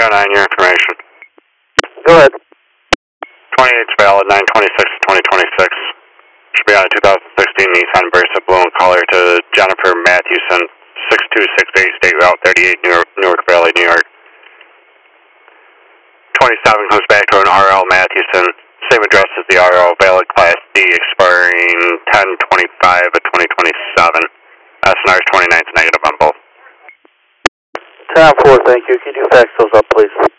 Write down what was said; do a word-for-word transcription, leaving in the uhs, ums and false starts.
oh nine, your information. Go ahead. twenty-eight's valid, nine twenty-six to twenty twenty-six. Should be on a two thousand sixteen Nissan Versa Blue and color to Jennifer Matthewson, six two six eight State Route thirty-eight, Newark, Newark Valley, New York. twenty-seven comes back to an R L Matthewson. Same address as the R L, valid Class D, expiring ten twenty-five of twenty twenty-seven. S N R's twenty-ninth negative on both. ten four, thank you. Can you fax those up, please?